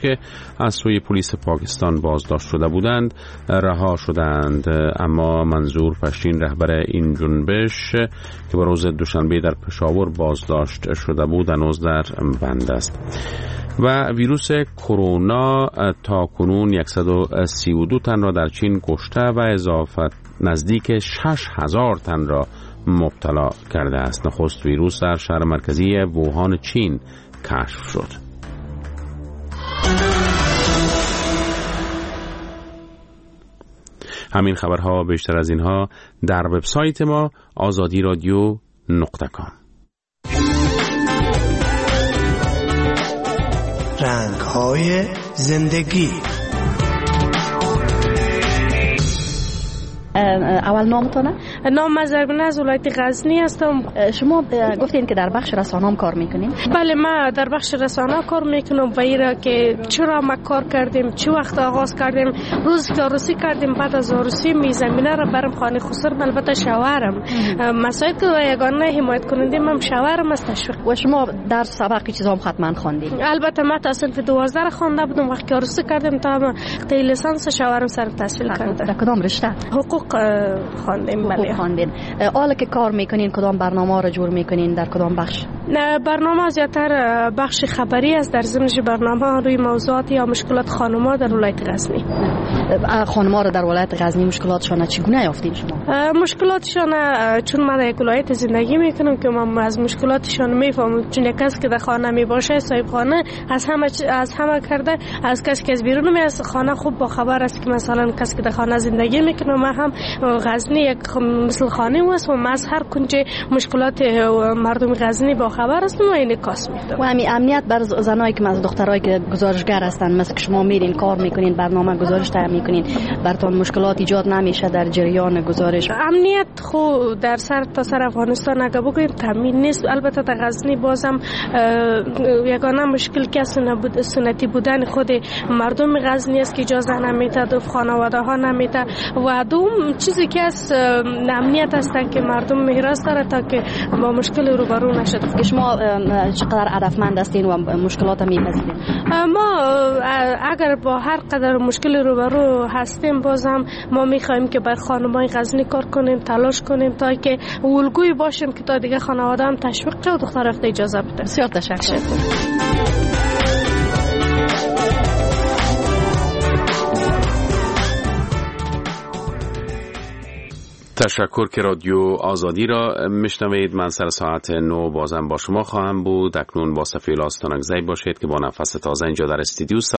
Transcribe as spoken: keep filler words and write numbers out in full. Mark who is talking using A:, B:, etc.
A: که از سوی پلیس پاکستان بازداشت شده بودند رها شدند. اما منظور پشتین رهبر این جنبش که به روز دوشنبه در پشاور بازداشت شده بود هنوز در بند است. و ویروس کرونا تا کنون صد و سی و دو تن را در چین کشته و اضافه نزدیک شش هزار تن را مبتلا کرده است. نخست ویروس در شهر مرکزی ووهان چین کشف شد. همین خبرها بیشتر از اینها در وبسایت ما آزادی رادیو نقطه کام.
B: رنگ‌های زندگی.
C: اول نامتونه؟
D: نام من زربینه از ولایت غزنی هستم.
C: شما گفتین که در بخش رسانه هم کار میکنین؟
D: بله، من در بخش رسانه کار میکنم و ایرا که چرا ما کار کردیم، چه وقت آغاز کردیم، روز که عروسی کردیم، بعد از عروسی می زمینه را برم خانه خسر، البته شوهرم مسائل که یگانه حمایت کننده من شوهرم است تشویق.
C: و شما در سابقه چیزا هم حتما خواندین؟
D: البته من تا صنف دوازده خوانده بودم. وقتی که عروسی کردیم تا قیل لیسانس شوهرم سر تحصیل کرده.
C: در کدام رشته؟
D: حقوق خواندیم. بله
C: خواندین. حالا که کار میکنین کدام برنامه رو جور میکنین، در کدام بخش؟
D: نه، برنامه زیاتر بخش خبری است. در ضمن برنامه روی موضوعات یا مشکلات خانم‌ها در ولایت غزنی.
C: خانم‌ها رو در ولایت غزنی مشکلاتشون چگونه یافتین شما؟
D: مشکلاتشون چون من در ولایت زندگی میکنم که من از مشکلاتشون میفهمم. چون یک کس که در خانه میباشه صاحب خانه از همه از همه کرده، از کسی که از بیرون می از خانه خوب با خبر است که مثلا کسی که در خانه زندگی میکنه. من هم غزنی یک مثل خانه است و من از هر کنج مشکلات مردم غزنی با خبر هستم و این کاس میکنم.
C: و همین امنیت بر زنایی که از دخترایی که گزارشگر هستن مثل شما میرین کار میکنین، برنامه گزارش تهیه میکنین، براتون مشکلات ایجاد نمیشه در جریان گزارش؟
D: امنیت خو در سر تا سر افغانستان اگه بگویم تامین نیست. البته در غزنی بازم یگانه مشکل که سنت سنتی بودن خود مردم غزنی است که اجازه نمیده، دو خانواده ها نمیده. و دوم چیزی که از امنیت هستن که مردم مهراس داره تا که با مشکل روبرو نشد.
C: شما چقدر هدفمند هستین و مشکلات میپذیرین؟
D: ما اگر با هر قدر مشکل روبرو هستیم بازم ما میخوایم که بر خانم‌های غزنی کار کنیم، تلاش کنیم تا که الگویی باشیم که تا دیگه خانواده هم تشویق شه و دختر وقت اجازه بده.
C: بسیار تشکر.
A: تشکر که رادیو آزادی را میشنوید. من سر ساعت نو بازم با شما خواهم بود. اکنون با صفیل آستانکزی باشید که با نفس تازه اینجا در استودیو